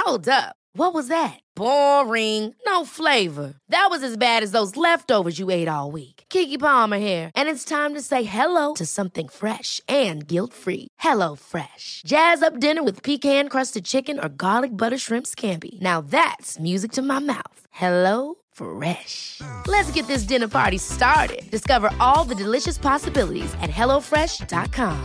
Hold up. What was that? Boring. No flavor. That was as bad as those leftovers you ate all week. Keke Palmer here, and it's time to say hello to something fresh and guilt-free. Hello Fresh. Jazz up dinner with pecan-crusted chicken or garlic butter shrimp scampi. Now that's music to my mouth. Hello Fresh. Let's get this dinner party started. Discover all the delicious possibilities at hellofresh.com.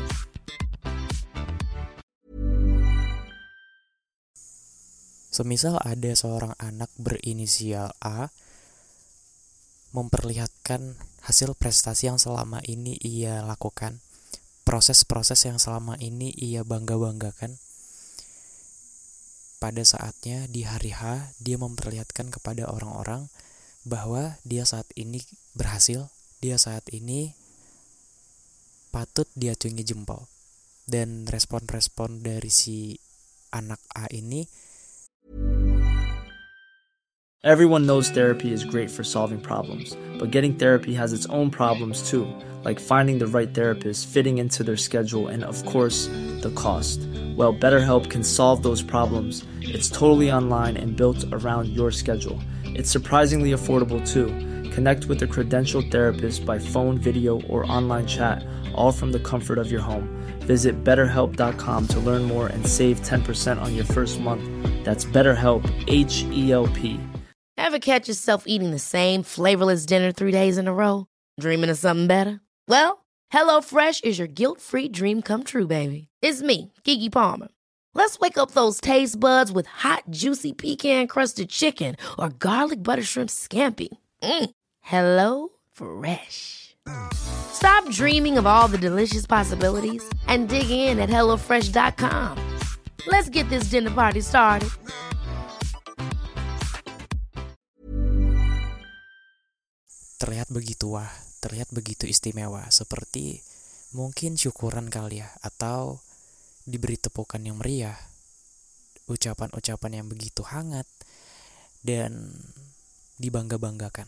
Semisal ada seorang anak berinisial A memperlihatkan hasil prestasi yang selama ini ia lakukan, proses-proses yang selama ini ia bangga-banggakan. Pada saatnya di hari H dia memperlihatkan kepada orang-orang bahwa dia saat ini berhasil, dia saat ini patut diacungi jempol. Dan respon-respon dari si anak A ini, Everyone knows therapy is great for solving problems, but getting therapy has its own problems too, like finding the right therapist, fitting into their schedule, and of course, the cost. Well, BetterHelp can solve those problems. It's totally online and built around your schedule. It's surprisingly affordable too. Connect with a credentialed therapist by phone, video, or online chat, all from the comfort of your home. Visit BetterHelp.com to learn more and save 10% on your first month. That's BetterHelp, H-E-L-P. Ever catch yourself eating the same flavorless dinner 3 days in a row? Dreaming of something better? Well, HelloFresh is your guilt-free dream come true, baby. It's me, Keke Palmer. Let's wake up those taste buds with hot, juicy pecan-crusted chicken or garlic butter shrimp scampi. Hello Fresh. Stop dreaming of all the delicious possibilities and dig in at hellofresh.com. Let's get this dinner party started. terlihat begitu terlihat begitu istimewa, seperti mungkin syukuran kali ya, atau diberi tepukan yang meriah, ucapan-ucapan yang begitu hangat, dan dibangga-banggakan.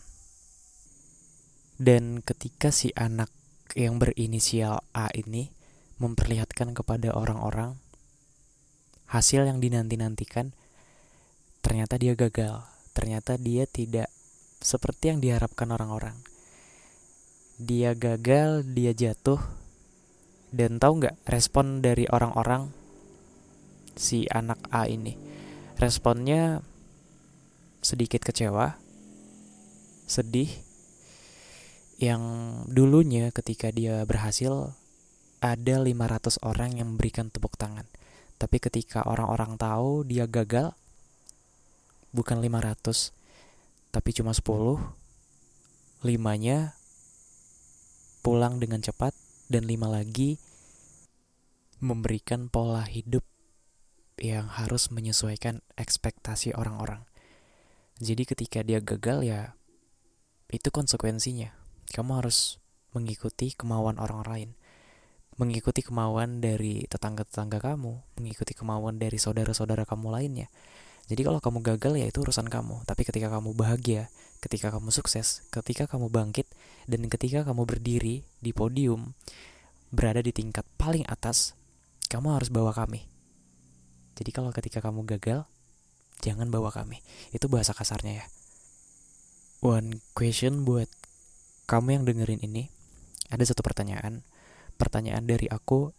Dan ketika si anak yang berinisial A ini memperlihatkan kepada orang-orang hasil yang dinanti-nantikan, ternyata dia gagal, ternyata dia tidak seperti yang diharapkan orang-orang. Dia gagal, dia jatuh. Dan tahu gak respon dari orang-orang si anak A ini? Responnya sedikit kecewa, sedih. Yang dulunya ketika dia berhasil ada 500 orang yang memberikan tepuk tangan. Tapi ketika orang-orang tahu dia gagal, bukan 500, tapi cuma 10, 5-nya pulang dengan cepat, dan 5 lagi memberikan pola hidup yang harus menyesuaikan ekspektasi orang-orang. Jadi ketika dia gagal, ya itu konsekuensinya. Kamu harus mengikuti kemauan orang lain, mengikuti kemauan dari tetangga-tetangga kamu, mengikuti kemauan dari saudara-saudara kamu lainnya. Jadi kalau kamu gagal, ya itu urusan kamu. Tapi ketika kamu bahagia, ketika kamu sukses, ketika kamu bangkit, dan ketika kamu berdiri di podium, berada di tingkat paling atas, kamu harus bawa kami. Jadi kalau ketika kamu gagal, jangan bawa kami. Itu bahasa kasarnya ya. One question buat kamu yang dengerin ini. Ada satu pertanyaan dari aku,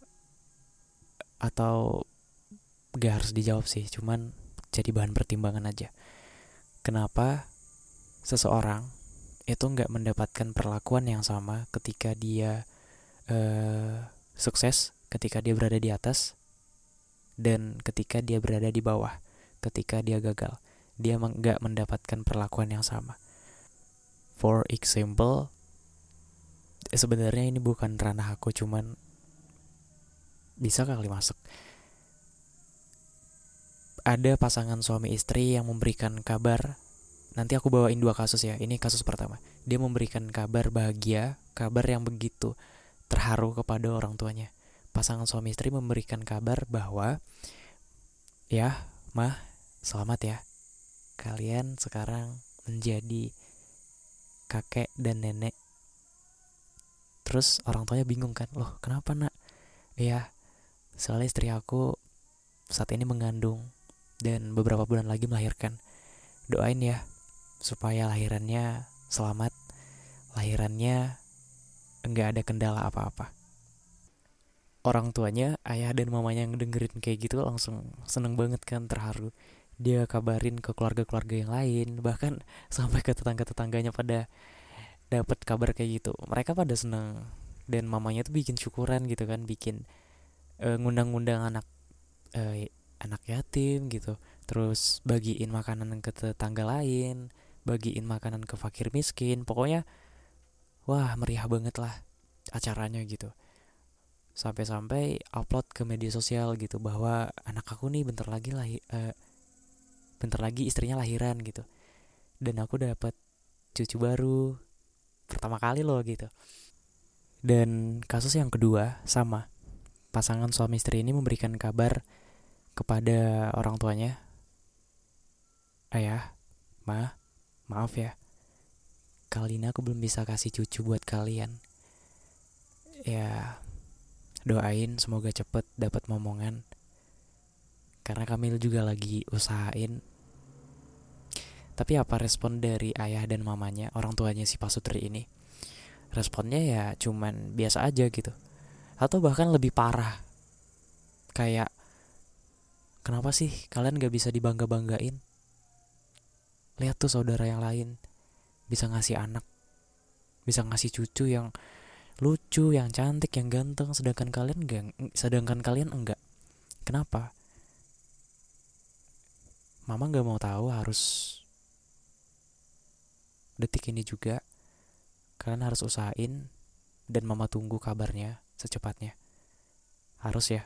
atau gak harus dijawab sih, cuman jadi bahan pertimbangan aja. Kenapa seseorang itu gak mendapatkan perlakuan yang sama ketika dia sukses, ketika dia berada di atas, dan ketika dia berada di bawah, ketika dia gagal? Dia gak mendapatkan perlakuan yang sama. For example, sebenarnya ini bukan ranah aku, cuman bisa kali masuk. Ada pasangan suami istri yang memberikan kabar. Nanti aku bawain 2 kasus ya. Ini kasus pertama. Dia memberikan kabar bahagia, kabar yang begitu terharu kepada orang tuanya. Pasangan suami istri memberikan kabar bahwa, ya, Mah, selamat ya. Kalian sekarang menjadi kakek dan nenek. Terus orang tuanya bingung kan, loh kenapa nak? Ya, soalnya istri aku saat ini mengandung. dan beberapa bulan lagi melahirkan. Doain ya supaya lahirannya selamat, lahirannya enggak ada kendala apa-apa. Orang tuanya, ayah dan mamanya yang dengerin kayak gitu langsung seneng banget kan, terharu. Dia kabarin ke keluarga-keluarga yang lain, bahkan sampai ke tetangga-tetangganya pada dapat kabar kayak gitu. Mereka pada seneng, dan mamanya tuh bikin syukuran gitu kan, bikin ngundang-ngundang anak yatim gitu, terus bagiin makanan ke tetangga lain, bagiin makanan ke fakir miskin. Pokoknya wah, meriah banget lah acaranya gitu. Sampai-sampai upload ke media sosial gitu bahwa anak aku nih bentar lagi istrinya lahiran gitu, dan aku dapat cucu baru pertama kali loh gitu. Dan kasus yang kedua sama, pasangan suami istri ini memberikan kabar kepada orang tuanya, ayah, maaf ya, kali ini aku belum bisa kasih cucu buat kalian. Ya, doain semoga cepet dapat momongan, karena kami juga lagi usahain. Tapi apa respon dari ayah dan mamanya, orang tuanya si pasutri ini? Responnya ya cuman biasa aja gitu, atau bahkan lebih parah. Kayak, kenapa sih kalian gak bisa dibangga-banggain? Lihat tuh saudara yang lain bisa ngasih anak, bisa ngasih cucu yang lucu, yang cantik, yang ganteng, sedangkan kalian enggak. Kenapa? Mama gak mau tahu, harus detik ini juga kalian harus usahain, dan mama tunggu kabarnya secepatnya. Harus ya.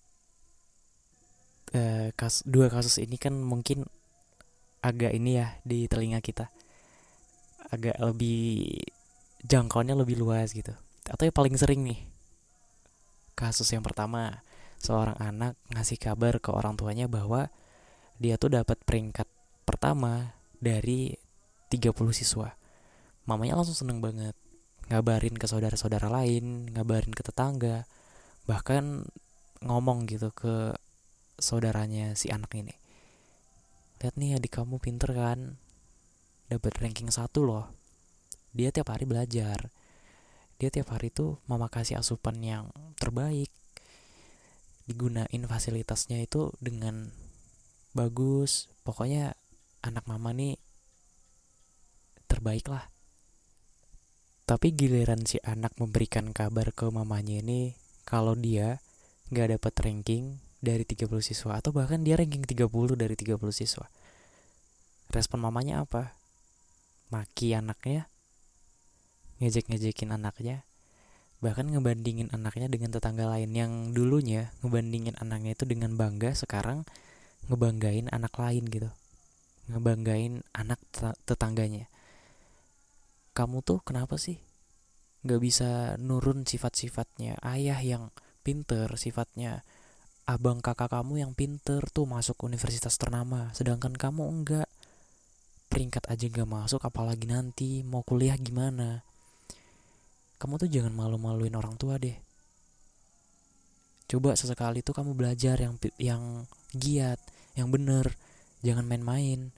Dua kasus ini kan mungkin agak ini ya di telinga kita, agak lebih jangkauannya lebih luas gitu. Atau yang paling sering nih, kasus yang pertama, seorang anak ngasih kabar ke orang tuanya bahwa dia tuh dapat peringkat pertama dari 30 siswa. Mamanya langsung seneng banget, ngabarin ke saudara-saudara lain, ngabarin ke tetangga, bahkan ngomong gitu ke saudaranya si anak ini. Lihat nih, adik kamu pinter kan, dapat ranking 1 loh. Dia tiap hari belajar, dia tiap hari tuh mama kasih asupan yang terbaik, digunain fasilitasnya itu dengan bagus. Pokoknya anak mama nih terbaik lah. Tapi giliran si anak memberikan kabar ke mamanya ini kalau dia gak dapat ranking dari 30 siswa, atau bahkan dia ranking 30 dari 30 siswa. Respon mamanya apa? Maki anaknya, ngejek-ngejekin anaknya, bahkan ngebandingin anaknya dengan tetangga lain. Yang dulunya ngebandingin anaknya itu dengan bangga, sekarang ngebanggain anak lain gitu, ngebanggain anak tetangganya. Kamu tuh kenapa sih gak bisa nurun sifat-sifatnya ayah yang pinter, sifatnya abang kakak kamu yang pinter tuh masuk universitas ternama, sedangkan kamu enggak, peringkat aja gak masuk, apalagi nanti mau kuliah gimana. Kamu tuh jangan malu-maluin orang tua deh. Coba sesekali tuh kamu belajar yang giat, yang bener, jangan main-main.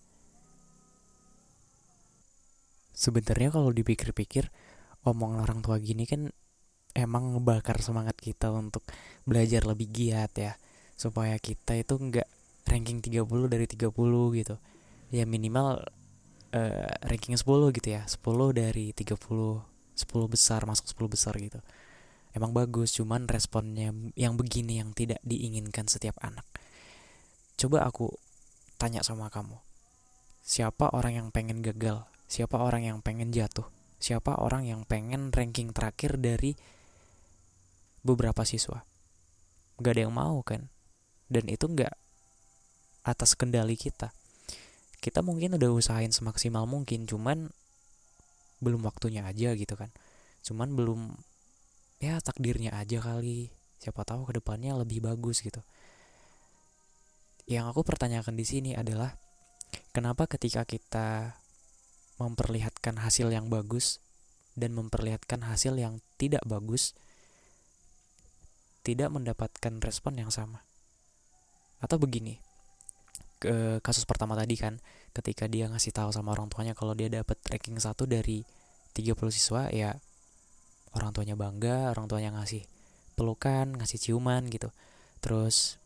Sebenarnya kalau dipikir-pikir, omongan orang tua gini kan emang ngebakar semangat kita untuk belajar lebih giat ya, supaya kita itu enggak ranking 30 dari 30 gitu. Ya minimal ranking 10 gitu ya, 10 dari 30, 10 besar, masuk 10 besar gitu. Emang bagus, cuman responnya yang begini yang tidak diinginkan setiap anak. Coba aku tanya sama kamu, siapa orang yang pengen gagal? Siapa orang yang pengen jatuh? Siapa orang yang pengen ranking terakhir dari beberapa siswa? Gak ada yang mau kan? Dan itu gak atas kendali kita. Kita mungkin udah usahain semaksimal mungkin, cuman belum waktunya aja gitu kan. Cuman belum, ya takdirnya aja kali. Siapa tahu kedepannya lebih bagus gitu. Yang aku pertanyakan di sini adalah, kenapa ketika kita memperlihatkan hasil yang bagus dan memperlihatkan hasil yang tidak bagus, tidak mendapatkan respon yang sama? Atau begini, kasus pertama tadi kan, ketika dia ngasih tahu sama orang tuanya kalau dia dapat ranking 1 dari 30 siswa, ya orang tuanya bangga, orang tuanya ngasih pelukan, ngasih ciuman gitu. Terus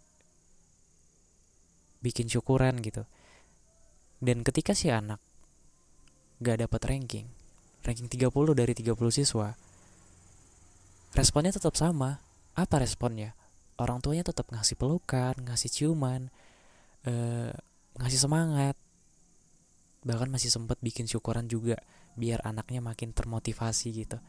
bikin syukuran gitu. Dan ketika si anak gak dapat ranking 30 dari 30 siswa, responnya tetap sama. Apa responnya? Orang tuanya tetap ngasih pelukan, ngasih ciuman, ngasih semangat, bahkan masih sempat bikin syukuran juga biar anaknya makin termotivasi gitu.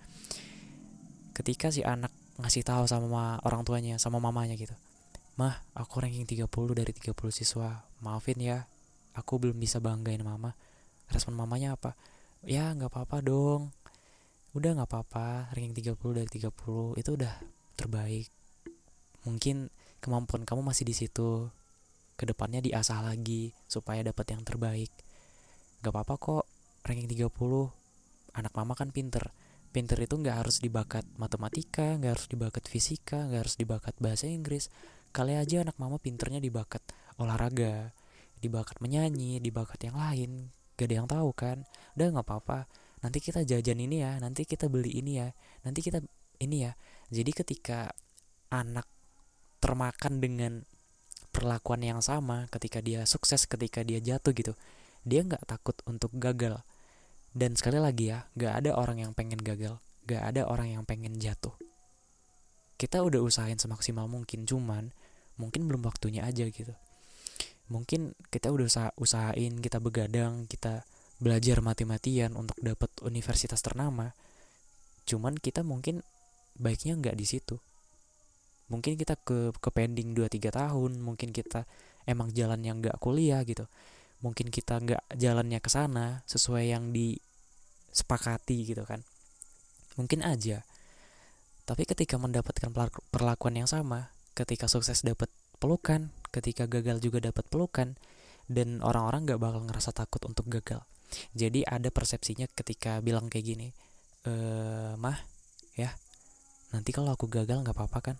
Ketika si anak ngasih tahu sama orang tuanya, sama mamanya gitu, "Mah, aku ranking 30 dari 30 siswa, maafin ya, aku belum bisa banggain mama." Respon mamanya apa? "Ya gak apa-apa dong, udah gak apa-apa, ranking 30 dari 30 itu udah terbaik. Mungkin kemampuan kamu masih di situ, kedepannya diasah lagi supaya dapat yang terbaik. Gak apa-apa kok, ranking 30, anak mama kan pinter. Pinter itu gak harus di bakat matematika, gak harus di bakat fisika, gak harus di bakat bahasa Inggris. Kali aja anak mama pinternya di bakat olahraga, di bakat menyanyi, di bakat yang lain. Gak ada yang tahu kan. Udah gak apa-apa, nanti kita jajan ini ya, nanti kita beli ini ya, nanti kita ini ya." Jadi ketika anak termakan dengan perlakuan yang sama, ketika dia sukses, ketika dia jatuh gitu, dia gak takut untuk gagal. Dan sekali lagi ya, gak ada orang yang pengen gagal, gak ada orang yang pengen jatuh. Kita udah usahain semaksimal mungkin, cuman mungkin belum waktunya aja gitu. Mungkin kita udah usahain, kita begadang, kita belajar mati-matian untuk dapat universitas ternama, cuman kita mungkin baiknya gak di situ. Mungkin kita ke pending 2-3 tahun, mungkin kita emang jalan yang gak kuliah gitu. Mungkin kita gak jalannya ke sana sesuai yang disepakati gitu kan. Mungkin aja. Tapi ketika mendapatkan perlakuan yang sama, ketika sukses dapat pelukan, ketika gagal juga dapat pelukan, dan orang-orang gak bakal ngerasa takut untuk gagal. Jadi ada persepsinya ketika bilang kayak gini, "Mah, ya, nanti kalau aku gagal gak apa-apa kan?"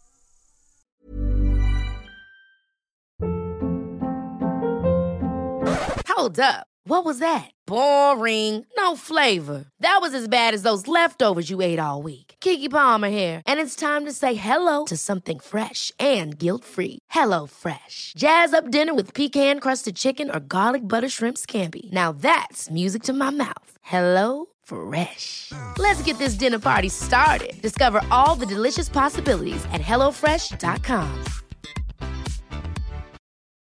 Hold up. What was that? Boring. No flavor. That was as bad as those leftovers you ate all week. Keke Palmer here, and it's time to say hello to something fresh and guilt-free. Hello Fresh. Jazz up dinner with pecan-crusted chicken or garlic butter shrimp scampi. Now that's music to my mouth. Hello Fresh. Let's get this dinner party started. Discover all the delicious possibilities at hellofresh.com.